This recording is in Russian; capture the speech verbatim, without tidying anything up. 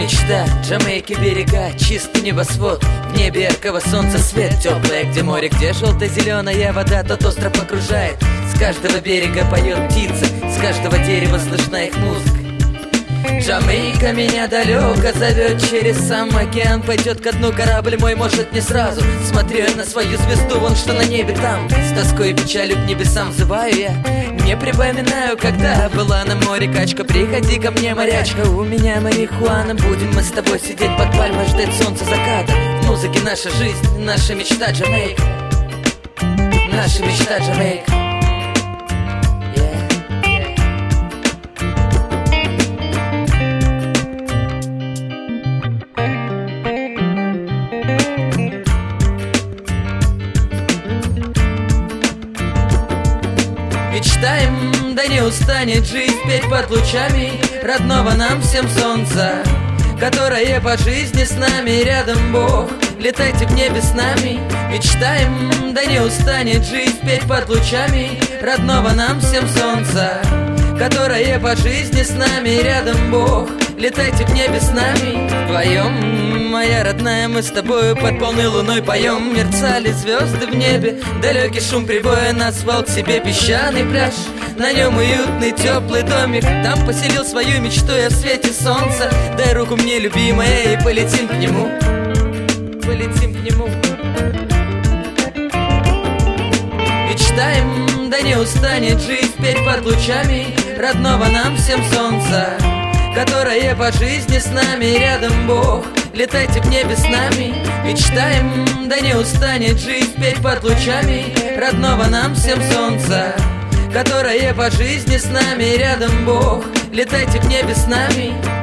Мечта, Джамайки, берега, чистый небосвод, в небе яркого солнца свет теплое, где море, где желто-зеленая вода тот остров окружает. С каждого берега поет птица, с каждого дерева слышна их музыка. Джамайка меня далеко зовет, через сам океан пойдет ко дну корабль мой, может не сразу. Смотрю я на свою звезду, вон что на небе там, с тоской и печалью к небесам взываю я. Не припоминаю, когда была на море качка, приходи ко мне, морячка, у меня марихуана. Будем мы с тобой сидеть под пальмой, ждать солнца заката. В музыке наша жизнь, наша мечта Джамайка, наша мечта Джамайка. Мечтаем, да не устанет жизнь петь под лучами родного нам всем солнца, которое по жизни с нами рядом Бог. Летайте в небе с нами. Мечтаем, да не устанет жизнь петь под лучами родного нам всем солнца, которое по жизни с нами рядом Бог. Летайте в небе с нами. Вдвоем, моя родная, мы с тобою под полной луной поем. Мерцали звезды в небе, далекий шум прибоя нас звал к себе песчаный пляж. На нем уютный теплый домик, там поселил свою мечту я в свете солнца. Дай руку мне, любимая, и полетим к нему, полетим к нему. Мечтаем, да не устанет жизнь петь под лучами родного нам всем солнца, которое по жизни с нами рядом Бог. Летайте в небе с нами. Мечтаем, да не устанет жизнь петь под лучами родного нам всем солнца, которое по жизни с нами рядом Бог. Летайте в небе с нами.